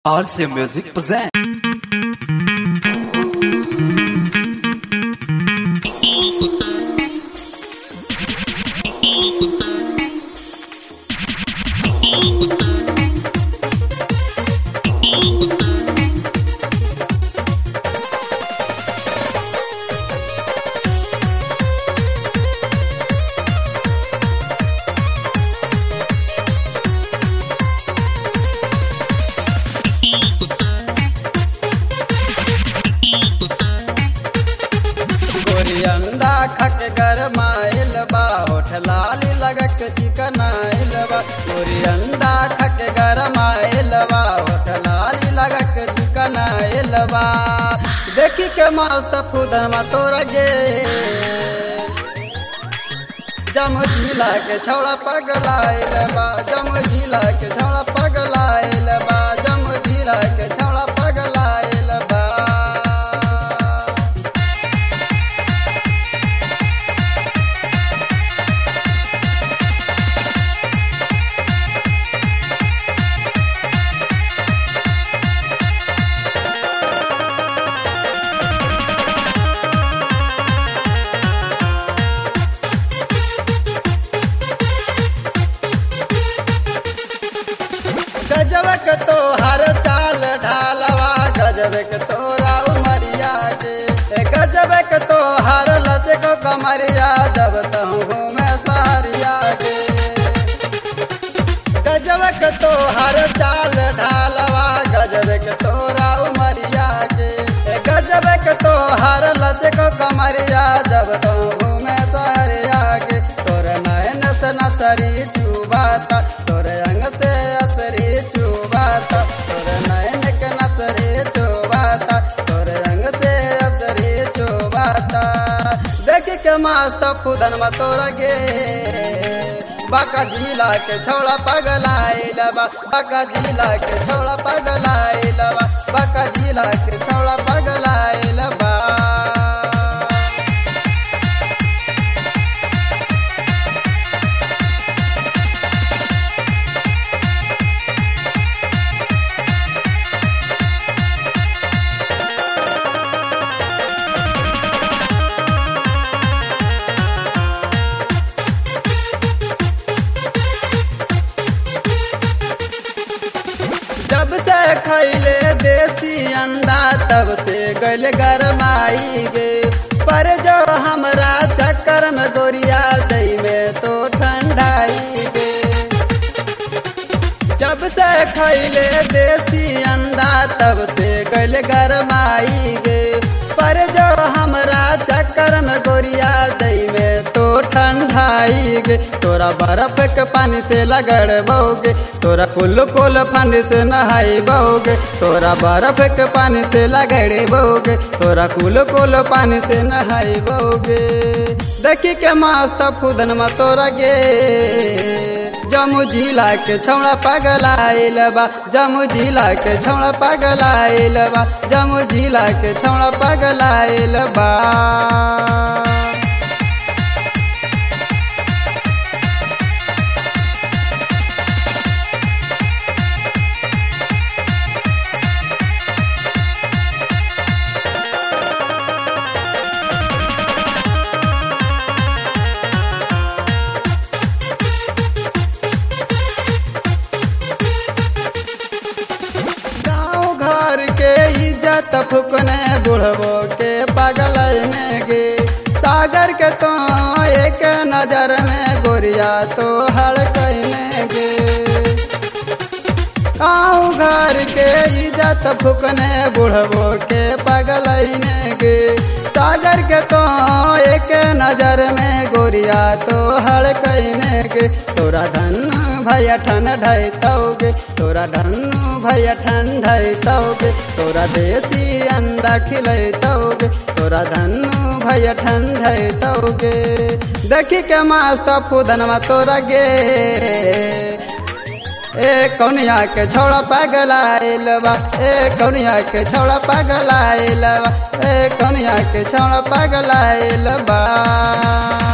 RC Music present. अंडा खक गरमाइल बा होठ लाली लगक चिकनाइल बा गोरी अंडा खक गरमाइल बा होठ लाली लगक चिकनाइल बा देखी के मस्त फुदन मा तोरा गे जम झीला के छौड़ा पगलाइल बा जम झीला के छौड़ा पगलाइल बा जम झीला के छौड़ा पगलाइल बा गजबक तो हर चाल ढालवा गजबक तोरा उमरिया के गजबक तो हर लचको कमरिया जब तहूँ मैं सहरिया के गजबक तो हर चाल ढालवा गजबक तोरा उमरिया के गजबक तो हर लचको कमरिया जब तहूँ मैं सहरिया के तोर नयन से नसरी छुबाता तोर अंग से असरी छुबाता तोर नयन के नसरी छुबाता तोर अंग से असरी छुबाता देख के मस्त खुदन में तोर गे बाका जिला के छौड़ा पगलाइल बा बाका जिला के छौड़ा पगलाइल बा बाका जिला के छौड़ा पगलाइल बा जब से खैले देसी अंडा तब से गल गरमाई गे पर जो हमरा चक्कर में गोरिया दई में तो ठंडाई गे जब से खैले देसी अंडा तब से गल गरमाई गे पर जो हमरा चक्कर में गोरिया दई में तो ठंडाई गे तोरा बर्फ के पानी से लगड़बोगे तोरा कुल कुल फंड से नहाइबोगे तोरा बर्फ के पानी से लगड़बोगे तोरा कुल कुल पानी से नहाइबोगे देखी के मस्त फुदन में तोरा गे जमू जिला के छौड़ा पगलाइल बा जमू जिला के छौड़ा पगलाइल बा जमू जिला के छौड़ा पगलाइल बा इज्जत फुकने बुढ़बो के पगलने गे सागर के तो एक नजर में गोरिया तो हड़कने गे गाँव घर के इज्जत फुकने बुढ़बो के पगलने गे सागर के तो एक नजर में गोरिया तो हड़कने गे तोरा धन भैया ठंडोगे तोरा धनु भैया ठंडोगे तोरा देसी अंडा खिलैतोगे तोरा धनु भैया ठंडोगे देखी के मस्त फुदन में तोरा गे ए कौनिया के छौड़ा पगलाइल बा ए कौनिया के छौड़ा पगलाइल बा ए कौनिया के छौड़ा पगलाइल बा